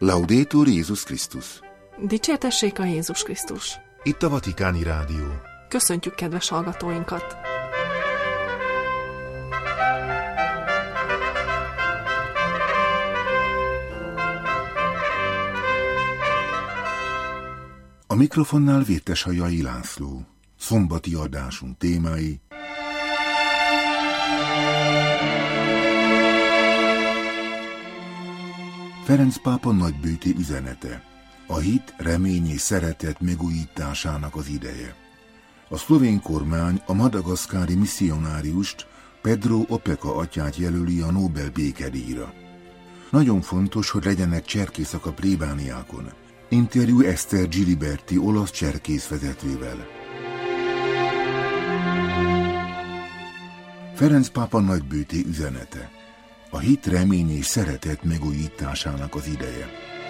Laudetur Jézus Krisztus. Dicsértessék a Jézus Krisztus. Itt a Vatikáni Rádió. Köszöntjük kedves hallgatóinkat! A mikrofonnál Vérteshajai László. Szombati adásunk témái: Ferenc pápa nagybőti üzenete. A hit, remény és szeretet megújításának az ideje. A szlovén kormány a madagaszkári misszionáriust, Pedro Opeka atyát jelöli a Nobel békedíjra. Nagyon fontos, hogy legyenek cserkészek a plébániákon. Interjú Eszter Giliberti olasz cserkészvezetővel. Ferenc pápa nagybőti üzenete. A hit, remény és szeretet megújításának az ideje.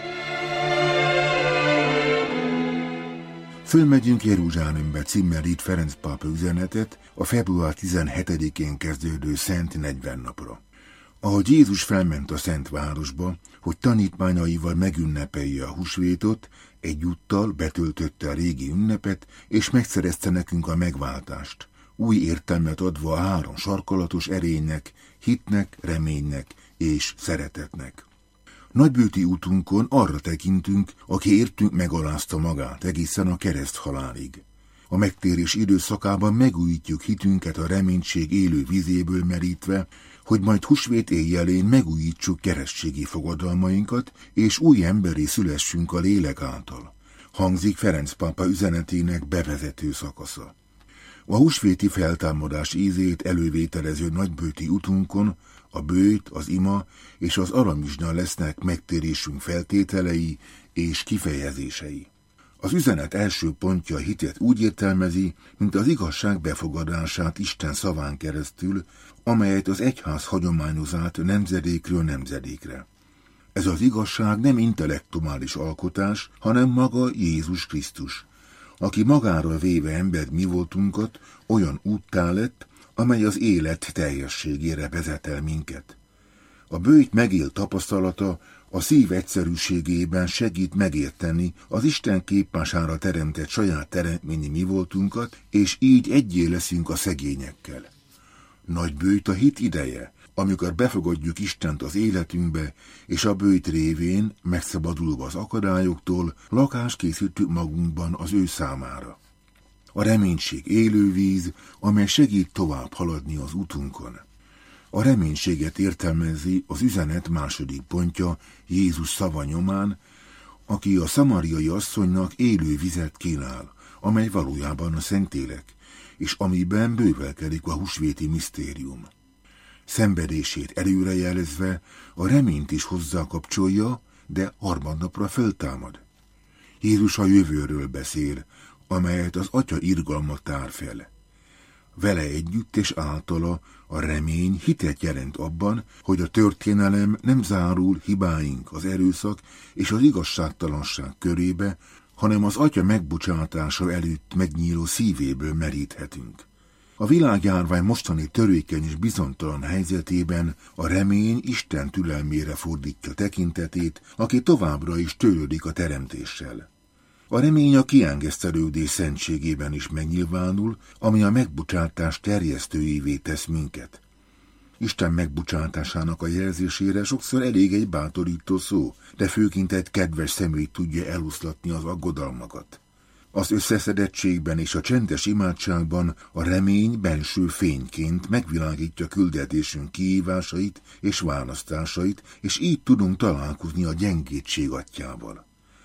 Fölmegyünk Jeruzsálembe címmel írt Ferenc pápa üzenetet a február 17-én kezdődő Szent 40 napra. Ahogy Jézus felment a Szent Városba, hogy tanítványaival megünnepelje a húsvétot, egyúttal betöltötte a régi ünnepet, és megszerezte nekünk a megváltást, új értelmet adva a három sarkalatos erénynek, hitnek, reménynek és szeretetnek. Nagybőti útunkon arra tekintünk, aki értünk megalázta magát egészen a kereszthalálig. A megtérés időszakában megújítjuk hitünket a reménység élő vizéből merítve, hogy majd húsvét éjjelén megújítsuk keresztségi fogadalmainkat, és új emberré szülessünk a lélek által. Hangzik Ferenc pápa üzenetének bevezető szakasza. A húsvéti feltámadás ízét elővételező nagybőti utunkon a bőjt, az ima és az aramizsna lesznek megtérésünk feltételei és kifejezései. Az üzenet első pontja a hitet úgy értelmezi, mint az igazság befogadását Isten szaván keresztül, amelyet az egyház hagyományoz át nemzedékről nemzedékre. Ez az igazság nem intellektuális alkotás, hanem maga Jézus Krisztus, aki magára véve ember mi voltunkat olyan úttá lett, amely az élet teljességére vezet el minket. A bőjt megélt tapasztalata a szív egyszerűségében segít megérteni az Isten képmására teremtett saját teremtményi mi voltunkat, és így egyé leszünk a szegényekkel. Nagybőjt a hit ideje, amikor befogadjuk Istent az életünkbe, és a bőjt révén, megszabadulva az akadályoktól, lakást készítünk magunkban az ő számára. A reménység élővíz, amely segít tovább haladni az útunkon. A reménységet értelmezi az üzenet második pontja Jézus szava nyomán, aki a szamariai asszonynak élő vizet kínál, amely valójában a Szentlélek, és amiben bővelkedik a húsvéti misztérium. Szenvedését előrejelezve a reményt is hozzákapcsolja, de harmadnapra föltámad. Jézus a jövőről beszél, amelyet az Atya irgalma tár fel. Vele együtt és általa a remény hitet jelent abban, hogy a történelem nem zárul hibáink, az erőszak és az igazságtalanság körébe, hanem az Atya megbocsátása előtt megnyíló szívéből meríthetünk. A világjárvány mostani törékeny és bizonytalan helyzetében a remény Isten türelmére fordítja tekintetét, aki továbbra is törődik a teremtéssel. A remény a kiengesztelődés szentségében is megnyilvánul, ami a megbocsátás terjesztőjévé tesz minket. Isten megbocsátásának a jelzésére sokszor elég egy bátorító szó, de főként egy kedves személy tudja eloszlatni az aggodalmakat. Az összeszedettségben és a csendes imádságban a remény benső fényként megvilágítja küldetésünk kihívásait és választásait, és így tudunk találkozni a gyengétség atyjával.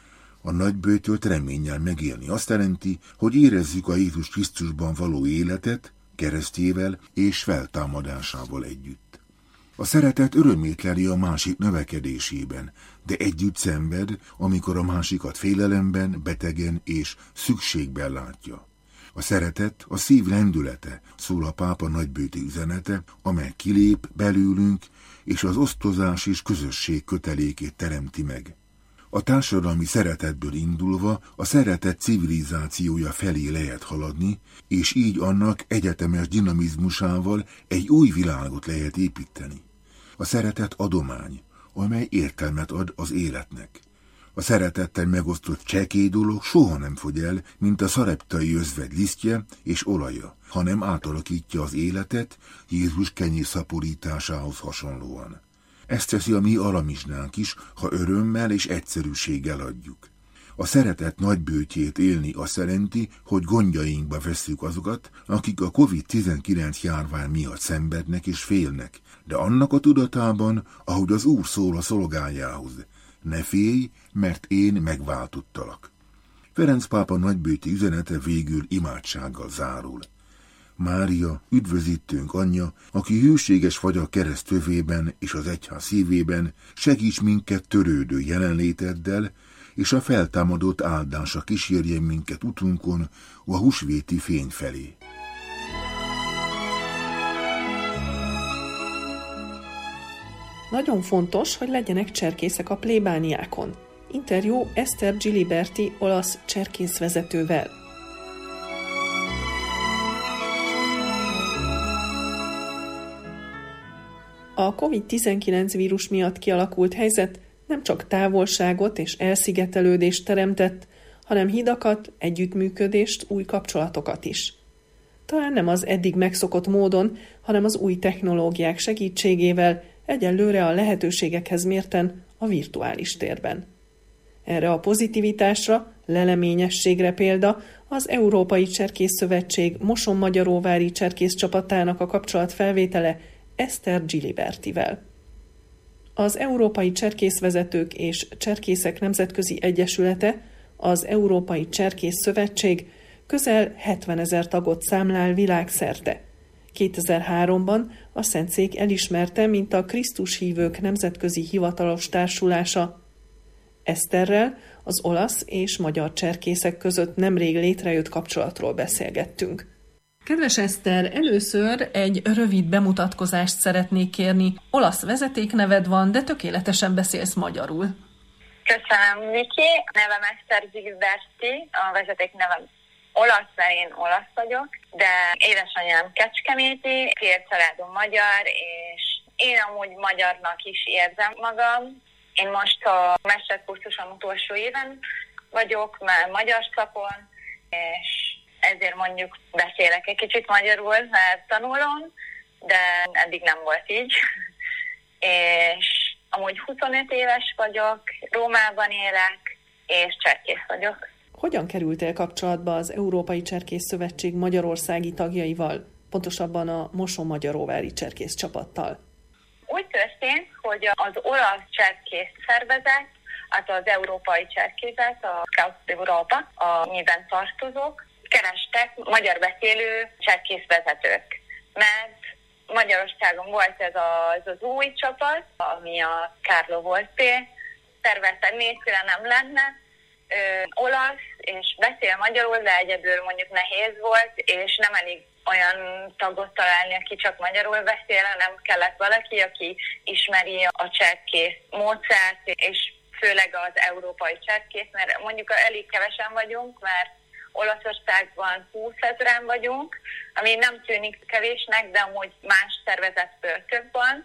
A nagybőjtölt reménnyel megélni azt jelenti, hogy érezzük a Jézus Krisztusban való életet, keresztjével és feltámadásával együtt. A szeretet örömét leli a másik növekedésében, de együtt szenved, amikor a másikat félelemben, betegen és szükségben látja. A szeretet a szív lendülete, szól a pápa nagybőti üzenete, amely kilép belőlünk, és az osztozás és közösség kötelékét teremti meg. A társadalmi szeretetből indulva a szeretet civilizációja felé lehet haladni, és így annak egyetemes dinamizmusával egy új világot lehet építeni. A szeretet adomány, amely értelmet ad az életnek. A szeretettel megosztott csekély dolog soha nem fogy el, mint a szareptai özvegy lisztje és olaja, hanem átalakítja az életet Jézus kenyér szaporításához hasonlóan. Ezt teszi a mi aramizsnánk is, ha örömmel és egyszerűséggel adjuk. A szeretet nagybőtjét élni azt jelenti, hogy gondjainkba vesszük azokat, akik a COVID-19 járvány miatt szenvednek és félnek, de annak a tudatában, ahogy az Úr szól a szolgájához: ne félj, mert én megváltottalak. Ferenc pápa nagybőti üzenete végül imádsággal zárul. Mária, üdvözítőnk anyja, aki hűséges vagy a kereszt tövében és az egyház szívében, segíts minket törődő jelenléteddel, és a feltámadott áldása kísérjen minket utunkon a húsvéti fény felé. Nagyon fontos, hogy legyenek cserkészek a plébániákon. Interjú Eszter Giliberti olasz cserkészvezetővel. A COVID-19 vírus miatt kialakult helyzet nem csak távolságot és elszigetelődést teremtett, hanem hidakat, együttműködést, új kapcsolatokat is. Talán nem az eddig megszokott módon, hanem az új technológiák segítségével, egyelőre a lehetőségekhez mérten a virtuális térben. Erre a pozitivitásra, leleményességre példa az Európai Cserkészszövetség Moson-Magyaróvári cserkészcsapatának a kapcsolatfelvétele Eszter Gilibertivel. Az Európai Cserkészvezetők és Cserkészek Nemzetközi Egyesülete, az Európai Cserkészszövetség közel 70 000 tagot számlál világszerte. 2003-ban a Szentszék elismerte, mint a Krisztus hívők nemzetközi hivatalos társulása. Eszterrel az olasz és magyar cserkészek között nemrég létrejött kapcsolatról beszélgettünk. Kedves Eszter, először egy rövid bemutatkozást szeretnék kérni. Olasz vezetékneved van, de tökéletesen beszélsz magyarul. Köszönöm, Viki. Nevem Eszter Giliberti, a vezetéknevem olasz, mert én olasz vagyok, de édesanyám kecskeméti, két családom magyar, és én amúgy magyarnak is érzem magam. Én most a mesterkurzusom utolsó éven vagyok, már magyar szakon, és ezért mondjuk beszélek egy kicsit magyarul, mert tanulom, de eddig nem volt így. És amúgy 25 éves vagyok, Rómában élek, és cserkész vagyok. Hogyan kerültél kapcsolatba az Európai Cserkészszövetség magyarországi tagjaival, pontosabban a Moson-Magyaróvári cserkészcsapattal? Úgy történt, hogy az olasz cserkész szervezet, hát az Európai Cserkészet, a Scout Europa, amiben tartozok, kerestek magyar beszélő cserkészvezetők, mert Magyarországon volt ez az új csapat, ami a Carlo Volpe, tervezte nélküle nem lenne, olasz, és beszél magyarul, de egyedül mondjuk nehéz volt, és nem elég olyan tagot találni, aki csak magyarul beszél, hanem kellett valaki, aki ismeri a cserkész módszert, és főleg az európai cserkész, mert mondjuk elég kevesen vagyunk, mert Olaszországban 20 000-en vagyunk, ami nem tűnik kevésnek, de amúgy más szervezetből több van.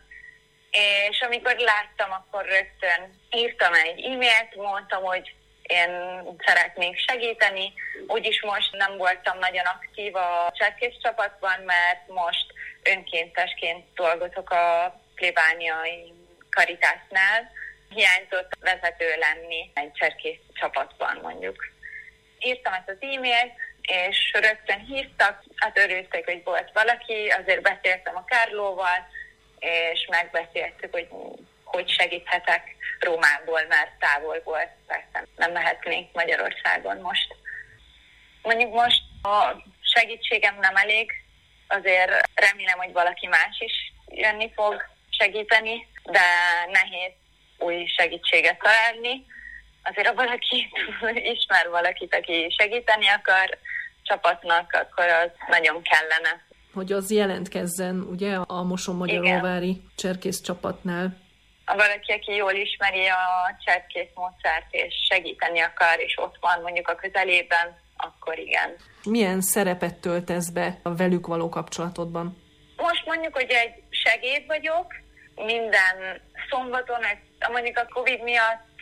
És amikor láttam, akkor rögtön írtam egy e-mailt, mondtam, hogy én szeretnék segíteni. Úgyis most nem voltam nagyon aktív a cserkész csapatban, mert most önkéntesként dolgozok a plébániai Caritasnál. Hiányzott vezető lenni egy cserkész csapatban mondjuk. Írtam ezt az e-mailt, és rögtön hívtak, hát örültek, hogy volt valaki, azért beszéltem a Carlóval, és megbeszéltük, hogy segíthetek Rómából, mert távol volt, persze nem lehetnénk Magyarországon most. Mondjuk most a segítségem nem elég, azért remélem, hogy valaki más is jönni fog segíteni, de nehéz új segítséget találni. Azért, ha valaki ismer valakit, aki segíteni akar csapatnak, akkor az nagyon kellene. Hogy az jelentkezzen, ugye, a Moson-Magyaróvári cserkész csapatnál. Ha valaki, aki jól ismeri a cserkész módszert, és segíteni akar, és ott van mondjuk a közelében, akkor igen. Milyen szerepet töltesz be a velük való kapcsolatodban? Most mondjuk, hogy egy segéd vagyok, minden szombaton, mondjuk a Covid miatt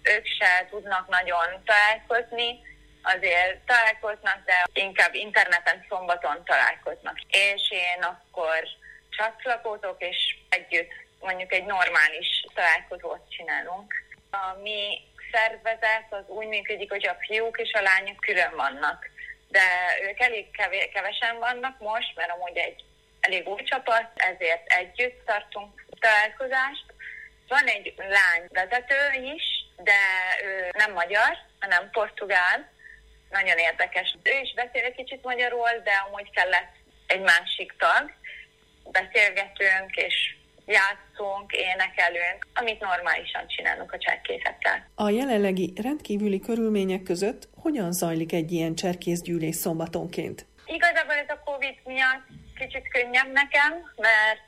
ők se tudnak nagyon találkozni, azért találkoznak, de inkább interneten szombaton találkoznak. És én akkor csatlakozok, és együtt mondjuk egy normális találkozót csinálunk. A mi szervezet az úgy működik, hogy a fiúk és a lányok külön vannak. De ők elég kevesen vannak most, mert amúgy egy elég új csapat, ezért együtt tartunk találkozást. Van egy lányvezető is, de ő nem magyar, hanem portugál. Nagyon érdekes. Ő is beszél egy kicsit magyarul, de amúgy kellett egy másik tag. Beszélgetünk és játszunk, énekelünk, amit normálisan csinálunk a cserkészekkel. A jelenlegi rendkívüli körülmények között hogyan zajlik egy ilyen cserkészgyűlés szombatonként? Igazából ez a Covid miatt kicsit könnyebb nekem, mert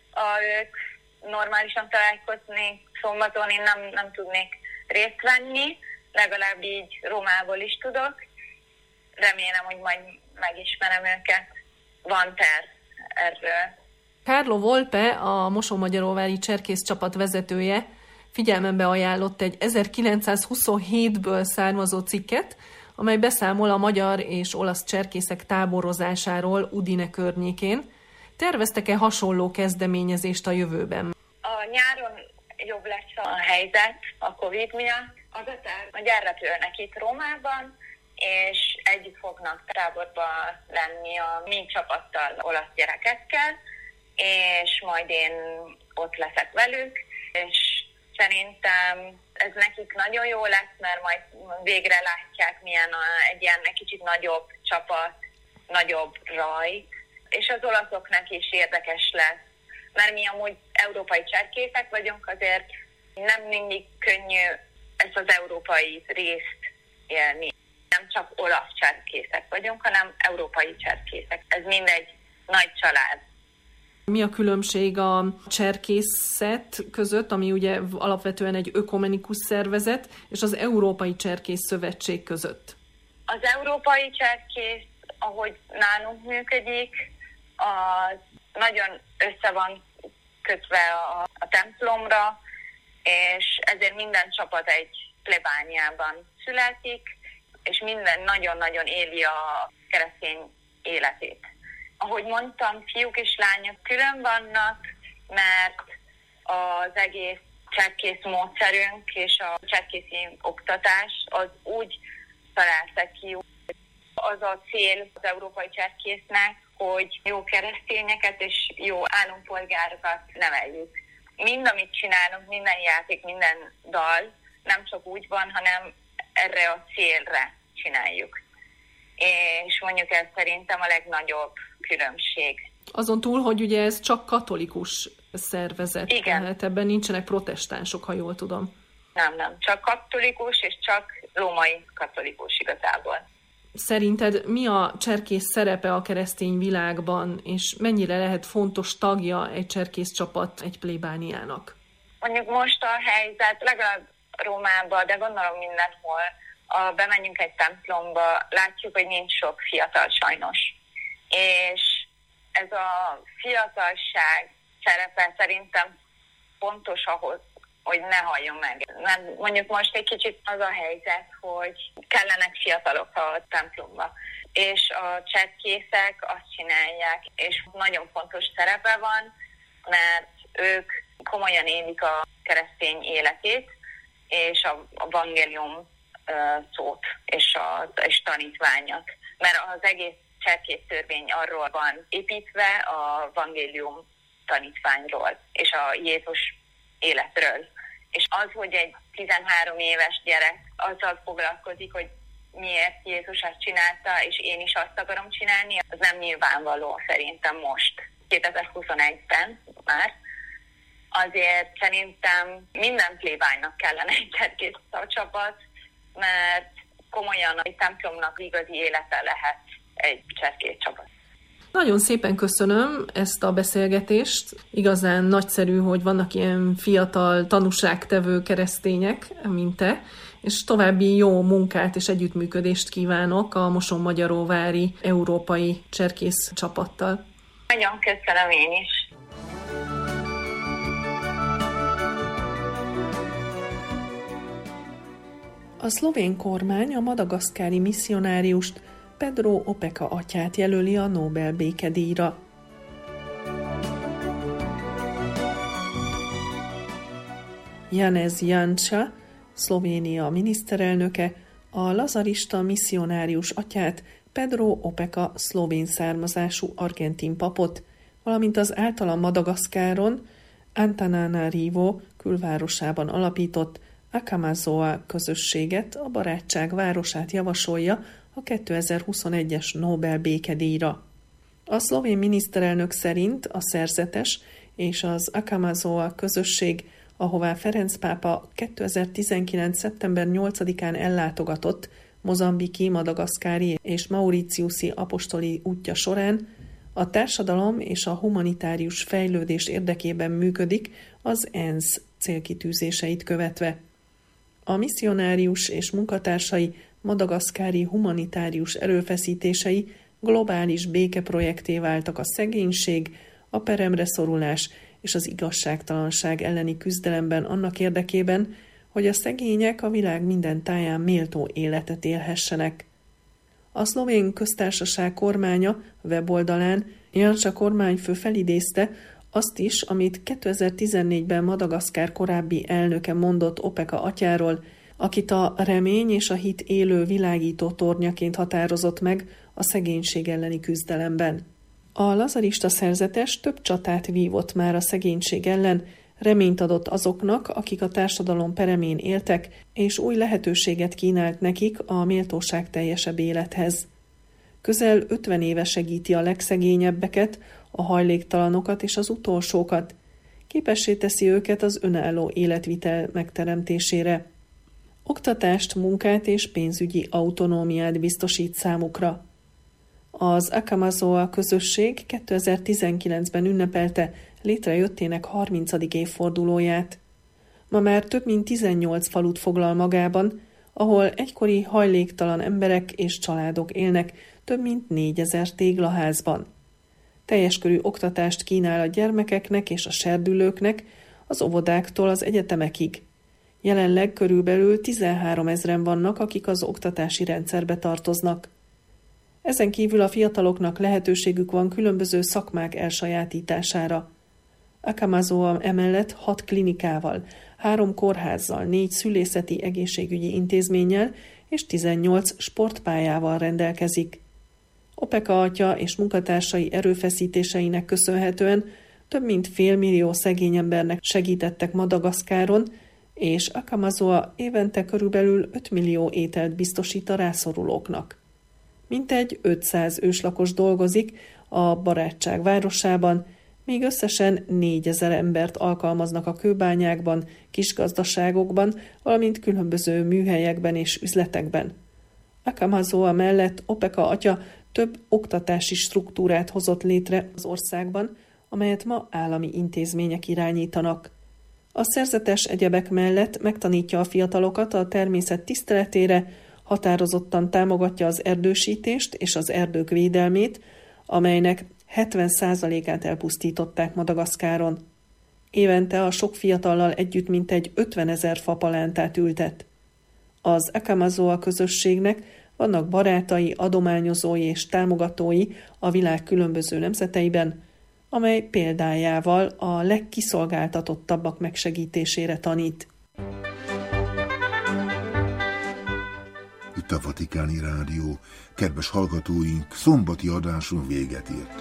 ők normálisan találkozni szombaton én nem tudnék részt venni, legalább így Rómából is tudok. Remélem, hogy majd megismerem őket. Van terv erről. Carlo Volpe, a Mosonmagyaróvári cserkész csapat vezetője figyelmembe ajánlott egy 1927-ből származó cikket, amely beszámol a magyar és olasz cserkészek táborozásáról Udine környékén. Terveztek-e hasonló kezdeményezést a jövőben? A nyáron jobb lesz a helyzet a Covid miatt. Az a terv, hogy elrepülnek itt Rómában, és együtt fognak táborba lenni a mi csapattal, olasz gyerekekkel, és majd én ott leszek velük, és szerintem ez nekik nagyon jó lesz, mert majd végre látják, milyen egy ilyen kicsit nagyobb csapat, nagyobb rajt, és az olaszoknak is érdekes lesz, mert mi amúgy európai cserkészek vagyunk, azért nem mindig könnyű ezt az európai részt élni. Nem csak olasz cserkészek vagyunk, hanem európai cserkészek. Ez mindegy nagy család. Mi a különbség a cserkészet között, ami ugye alapvetően egy ökumenikus szervezet, és az Európai Cserkész Szövetség között? Az Európai Cserkész, ahogy nálunk működik, az nagyon össze van kötve a templomra, és ezért minden csapat egy plebániában születik, és minden nagyon-nagyon éli a keresztény életét. Ahogy mondtam, fiúk és lányok külön vannak, mert az egész cserkész módszerünk és a cserkészi oktatás az úgy találta ki, az a cél az európai cserkésznek, hogy jó keresztényeket és jó állampolgárokat neveljük. Mind, amit csinálunk, minden játék, minden dal nem csak úgy van, hanem erre a célra csináljuk. És mondjuk ez szerintem a legnagyobb különbség. Azon túl, hogy ugye ez csak katolikus szervezet. Igen. Tehát ebben nincsenek protestánsok, ha jól tudom. Nem. Csak katolikus, és csak római katolikus igazából. Szerinted mi a cserkész szerepe a keresztény világban, és mennyire lehet fontos tagja egy cserkész csapat egy plébániának? Mondjuk most a helyzet, legalább Rómában, de gondolom mindenhol, bemenjünk egy templomba, látjuk, hogy nincs sok fiatal sajnos. És ez a fiatalság szerepe szerintem fontos ahhoz, hogy ne halljon meg. Mert mondjuk most egy kicsit az a helyzet, hogy kellenek fiatalok a templomba. És a cserkészek azt csinálják, és nagyon fontos szerepe van, mert ők komolyan élik a keresztény életét, és a evangélium szót és tanítványat. Mert az egész cserkész törvény arról van építve, a evangélium tanítványról, és a Jézus életről. És az, hogy egy 13 éves gyerek azzal foglalkozik, hogy miért Jézus azt csinálta, és én is azt akarom csinálni, az nem nyilvánvaló szerintem most, 2021-ben már. Azért szerintem minden plébánynak kellene egy cserkész csapat, mert komolyan a templomnak igazi élete lehet egy cserkész csapat. Nagyon szépen köszönöm ezt a beszélgetést. Igazán nagyszerű, hogy vannak ilyen fiatal tanúságtevő keresztények, mint te, és további jó munkát és együttműködést kívánok a Mosonmagyaróvári Európai Cserkész csapattal. Nagyon köszönöm én is. A szlovén kormány a madagaszkári misszionáriust, Pedro Opeka atyát jelöli a Nobel békedíjra. Janez Janša, Szlovénia miniszterelnöke, a lazarista misszionárius atyát, Pedro Opeka szlovén származású argentin papot, valamint az általa Madagaszkáron, Antananarivo külvárosában alapított Acamazoa közösséget, a barátság városát javasolja a 2021-es Nobel békedíjra. A szlovén miniszterelnök szerint a szerzetes és az Acamazoa közösség, ahová Ferenc pápa 2019. szeptember 8-án ellátogatott mozambiki, madagaszkári és mauritiuszi apostoli útja során, a társadalom és a humanitárius fejlődés érdekében működik az ENSZ célkitűzéseit követve. A misszionárius és munkatársai madagaszkári humanitárius erőfeszítései globális békeprojekté váltak a szegénység, a peremre szorulás és az igazságtalanság elleni küzdelemben annak érdekében, hogy a szegények a világ minden táján méltó életet élhessenek. A szlovén köztársaság kormánya weboldalán Janša kormányfő felidézte azt is, amit 2014-ben Madagaszkár korábbi elnöke mondott Opeka atyáról, akit a remény és a hit élő világító tornyaként határozott meg a szegénység elleni küzdelemben. A lazarista szerzetes több csatát vívott már a szegénység ellen, reményt adott azoknak, akik a társadalom peremén éltek, és új lehetőséget kínált nekik a méltóságteljesebb élethez. Közel 50 éve segíti a legszegényebbeket, a hajléktalanokat és az utolsókat. Képessé teszi őket az önálló életvitel megteremtésére. Oktatást, munkát és pénzügyi autonómiát biztosít számukra. Az Acamazoa közösség 2019-ben ünnepelte létrejöttének 30. évfordulóját. Ma már több mint 18 falut foglal magában, ahol egykori hajléktalan emberek és családok élnek több mint 4000 téglaházban. Teljes körű oktatást kínál a gyermekeknek és a serdülőknek, az óvodáktól az egyetemekig. Jelenleg körülbelül 13 000 vannak, akik az oktatási rendszerbe tartoznak. Ezen kívül a fiataloknak lehetőségük van különböző szakmák elsajátítására. Acamazoa emellett 6 klinikával, 3 kórházzal, 4 szülészeti egészségügyi intézménnyel és 18 sportpályával rendelkezik. Opeka atya és munkatársai erőfeszítéseinek köszönhetően több mint 500 000 szegény embernek segítettek Madagaszkáron, és Acamazoa évente körülbelül 5 millió ételt biztosít a rászorulóknak. Mintegy 500 őslakos dolgozik a barátság városában, míg összesen 4000 embert alkalmaznak a kőbányákban, kisgazdaságokban, valamint különböző műhelyekben és üzletekben. Acamazoa mellett Opeka atya több oktatási struktúrát hozott létre az országban, amelyet ma állami intézmények irányítanak. A szerzetes egyebek mellett megtanítja a fiatalokat a természet tiszteletére, határozottan támogatja az erdősítést és az erdők védelmét, amelynek 70%-át elpusztították Madagaszkáron. Évente a sok fiatallal együtt mintegy 50 000 fapalántát ültet. Az Acamazoa közösségnek vannak barátai, adományozói és támogatói a világ különböző nemzeteiben, amely példájával a legkiszolgáltatottabbak megsegítésére tanít. Itt a Vatikáni Rádió. Kedves hallgatóink, szombati adáson véget ért.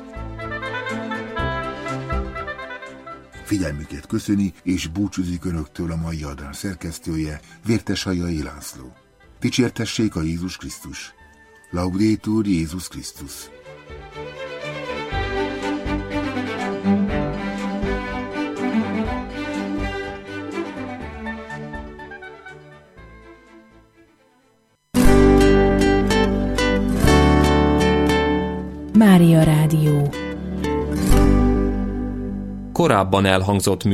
Figyelmüket köszöni és búcsúzik önöktől a mai adás szerkesztője, Vérteshajai László. Dicsértessék a Jézus Krisztus! Laudetur Jézus Krisztus! Mária Rádió. Korábban elhangzott